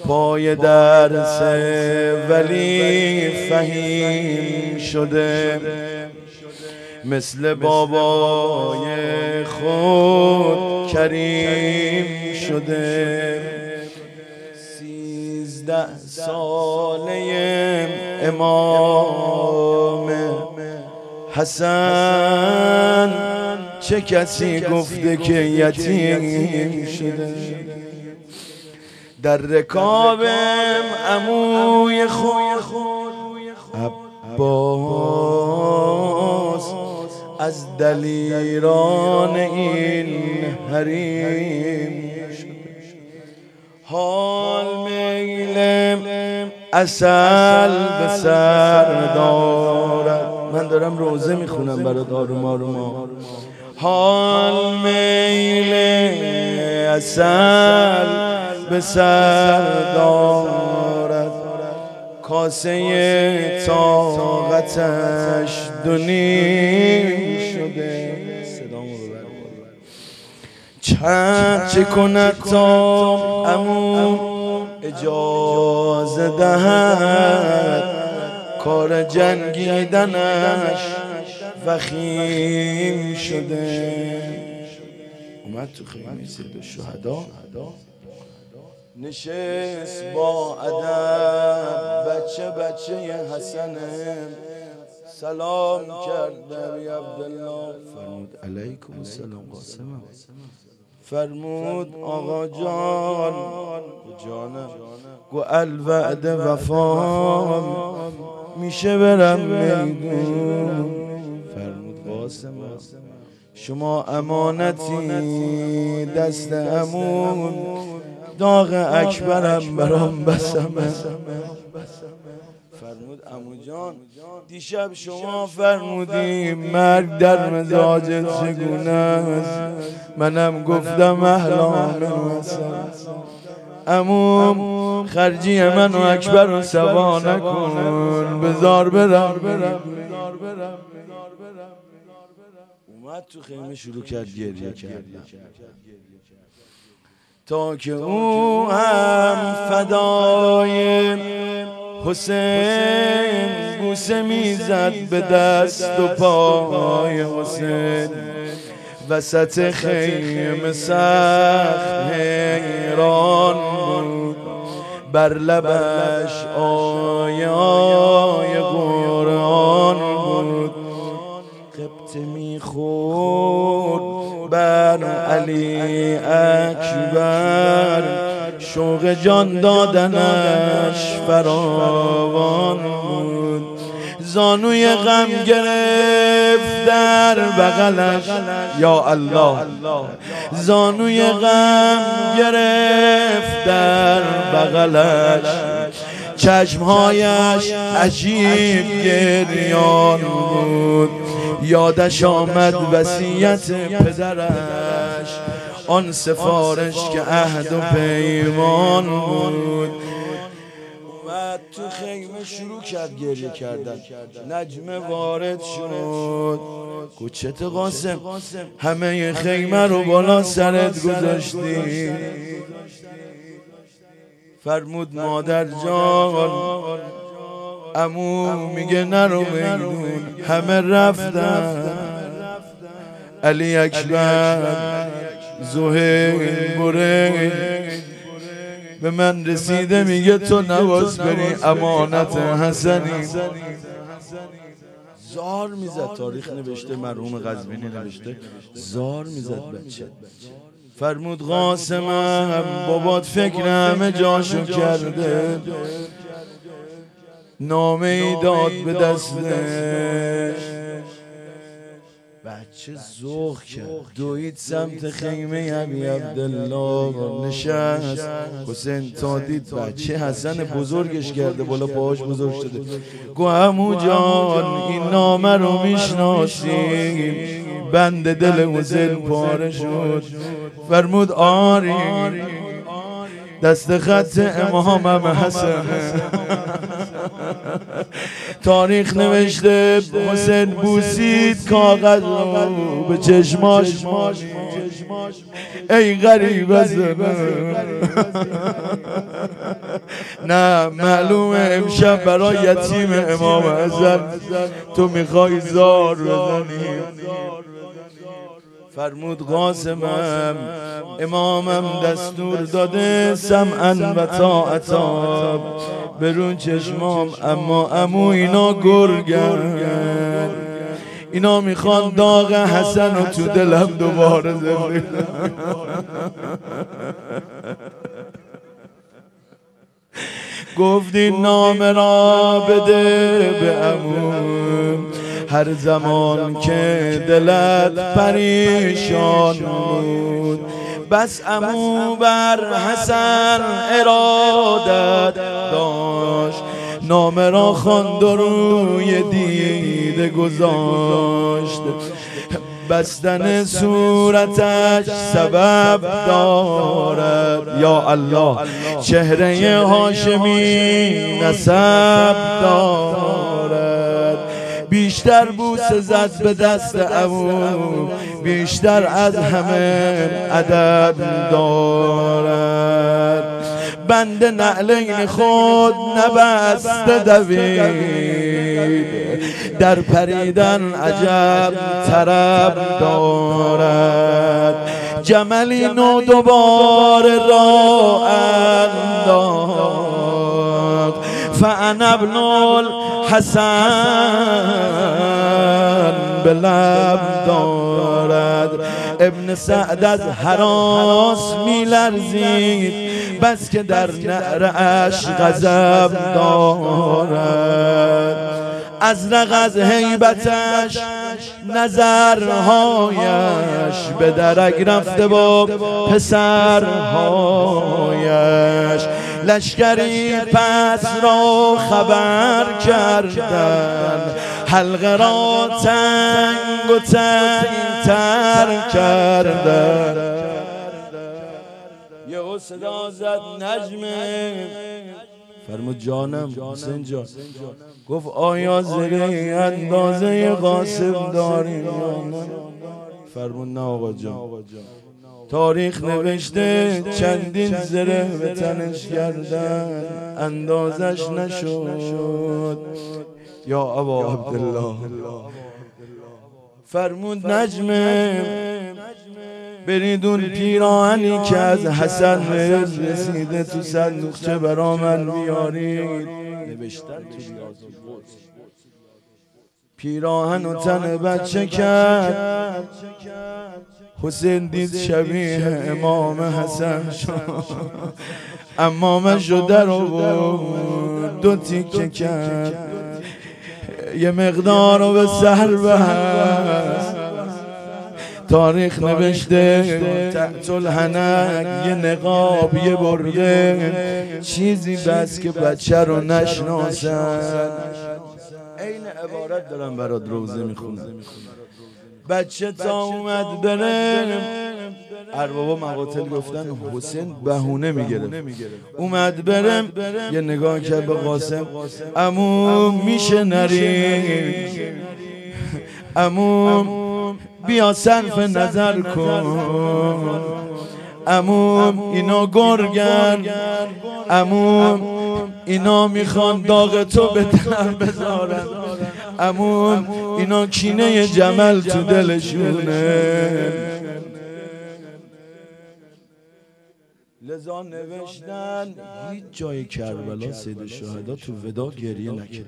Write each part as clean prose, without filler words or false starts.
پای درس ولی فهیم شده، مثل بابای خود کریم شده. 13 ساله امام حسن چه کسی گفته که یتیم شده؟ در رکابم عموی خود عباس از دلیران این حریم شده. حال میلم عسل به سر دارد. من دارم روزه میخونم برات آروم آروم. حال میل عسل به سر دارد، کاسه طاقتش دونیم شده. چند چه کند تا عمو اجازه دهد، کار جنگیدنش وخیم شده. اومد تو خیمه سید الشهدا، نشست با ادب بچه حسنه، سلام کرد ابی عبدالله، فرمود علیکم السلام قاسمم. فرمود آقا جان جانم، گو الوعد وفا میشه برم میدون. فرمود قاسم شما امانتی دست عمون، داغ اکبرم برام بسمه. فرمود عمو جان دیشب شما فرمودی مرگ در مزاجت چگونه است، منم گفتم احلام عموم خرجی من و اکبر رو سوا نکن، بذار برم. اومد تو خیمه شروع کرد گریه کردن، تا که او هم فدای حسین بوسه میزد به دست و پای حسین. وسط خیمه سخت حیران بود، بر لبش آیه قرآن بود. قبطه میخورد بر علی اکبر، شوق جان دادنش فراوان بود. زانوی غم گرفت در بغلش، یا الله، زانوی غم گرفت در بغلش، چشمهایش عجیب گریان بود. یادش آمد وصیت پدرش، آن سفارش که عهد و پیمان بود. اومد تو خیمه شروع کرد گریه کردن. نجمه وارد شد، کوچت قاسم همه خیمه رو بالا سرت گذاشتی. فرمود مادر جان عمو میگه نرو میدون، همه رفتن. علی اکبر زهیر برید به من رسیده، میگه تو نواز بری امانت حسنی. زار میزد، تاریخ نوشته، مرحوم قزوینی نوشته، زار میزد بچه. فرمود قاسمم بابات فکر همه جاشو کرده، نامه ای داد به دستش. بچه ذوق کرد، دوید سمت خیمه ابی عبدالله نشست. حسین تا دید بچه حسن بزرگش کرده، بالا پاهاش بزرگ شده، گو عمو جان این نامه رو میشناسی؟ بند دل حسین پاره شد. فرمود آری، دست خط امامم حسن. تاریخ نوشته حسین بوسید کاغذ رو، به چشماش ای غریب از نه معلومه امشب برای یتیم امام حسن تو میخوای زار بزنی. فرمود قاسمم امامم دستور داده سمعا و طاعتا برون چشمام، اما عمو اینا گرگن، اینا میخوان داغ حسن رو تو دلم دوباره زنده. گفتی نامه را بده به عمو، هر زمان که دلت پریشان بود بس عمو بر حسن ارادت داشت، نامه را خواند و روی دیده گذاشت، بستن صورتش سبب دارد، یا الله چهره هاشمی نسب دارد، بیشتر بوسه زد به دست عمو، بیشتر از همه ادب دارد، بند نعلین خود نبسته دوید، در پریدن عجب طرب دارد، جملی نو دوباره را انداخت، فانا ابن الحسن به لب دارد، ابن سعد از هراس میلرزید بس که در نعرش غضب دارد، ازرق از هیبتش نظرهایش به درک رفته با پسرهایش، لشکری پس را خبر کردن، حلقه را تنگ و تنگ تر کردن. یه صدا زد نجمه، فرمود جانم حسین جان، گفت آیا زره اندازه قاسم داریم یا نه؟ فرمود نه آقا جان، تاریخ نوشته چندین زره به تنش کردن اندازش نشد یا ابا عبدالله. فرمود نجمه برید اون پیراهنی که از حسن رسیده تو صندوقچه برا من بیارید. نوشتن تو پیراهن و تن بچه کرد، حسین دید شبیه امام حسن شد، امامشو در آورد دو تیکه کرد، یه مقدار رو به سر بست، تاریخ نوشته تحت الحنک یه نقاب یه برقه چیزی بس که بچه رو نشناسن. این عبارت دارم برات روزه میخونم. بچه تا اومد بره، اربابا مقاتل گفتن حسین بهونه میگرفت، اومد بره یه نگاه کرد به قاسم، عمو میشه نریم، عمو بیا صرف نظر کن، عمو اینا گرگن، عمو اینا میخوان داغ تو به دلم بذارن، عمو اینا کینه جمل تو دلشونه. لذا نوشتن هیچ جای کربلا سید الشهدا تو ودا گریه نکرد.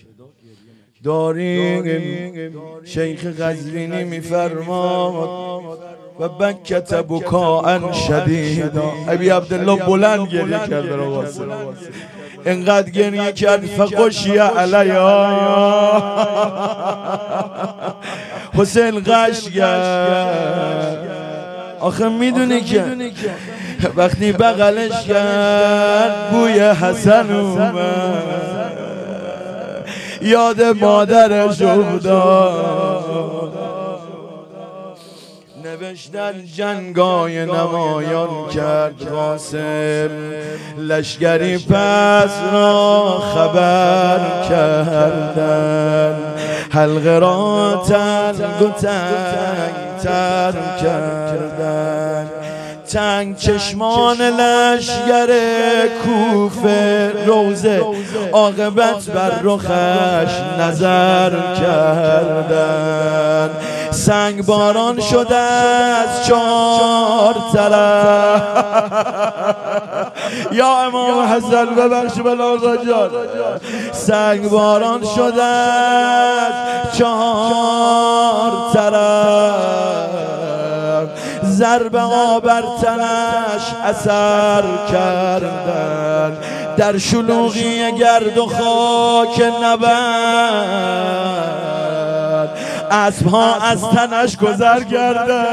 داریم شیخ قزوینی میفرماد و بکت بکاء شدیدا، ابی عبدالله بلند گریه کرد برای قاسم، انقدر گریه کرد فغشی علیا، حسین غش کرد. آخه میدونی که وقتی بغلش کرد بوی حسن اومد، یاد مادرش افتاد. نوشتن جنگای نمایان کرد قاسم، لشکری پس را خبر کردن، حلقه را تنگ و تنگ تر کردن، تنگ چشمان لشگر کوفه روزه عاقبت بر رخش نظر کردن. سنگ باران شده از چهار طرف. یا امام حسن ببخش بلال جان. سنگ باران شده از چهار طرف. ضربه ها بر تنش اثر کردن. در شلوغی گرد و خاک نبرد اسبها از تنش گذر کردن.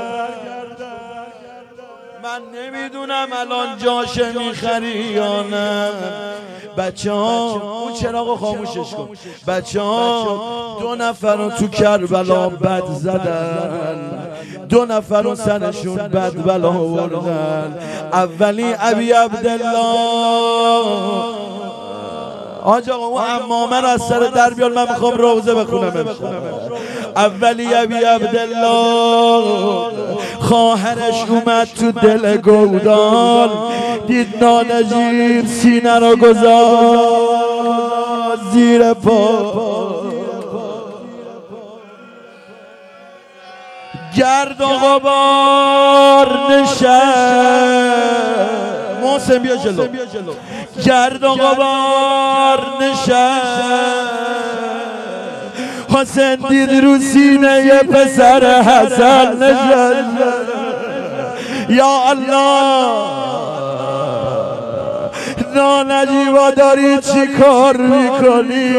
من نمیدونم الان جاش میخری یا نه. بچه ها اون چراغو خاموشش کن. بچه ها 2 نفر رو تو کربلا بد زدن. 2 نفر رو سرشون بد بلا آوردن. اولی ابی عبدالله. آج آقا اون امامه رو از سر در بیار، من میخوام روزه بخونم. اولی ابی عبدالله خواهرش اومد تو دل گودال، دید نانجیر سینه رو گذاشت زیر پا. گرد و غبار نشست. محسن بیا جلو. گرد و غبار نشست. حسین دید رو سینه ی پسر حسن نشست. یا الله نانجیبا داری چی کار میکنی؟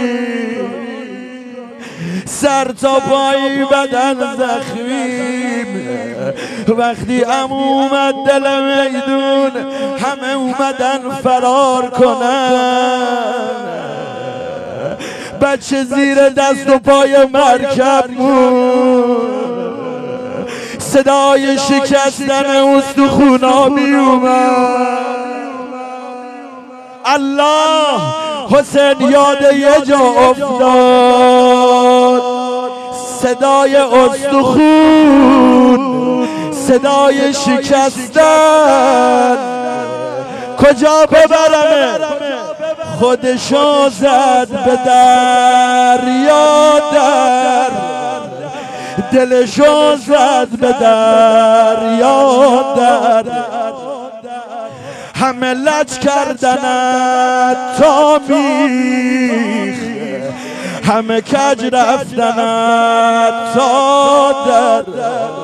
سر تا پایی بدن زخمیم. وقتی عمو اومد دل میدون همه اومدن فرار کنن. بچه زیر دست و پای مرکب بود. صدای شکستن استخونا می اومد. الله حسین یاد یه جا افتاد. صدای استخون، صدای شکستن. کجا ببرمه؟ خودشو زد به دریا در. دلشو زد به دریا در. همه لج کردنت تا میخ. همه کج رفتنت تا در.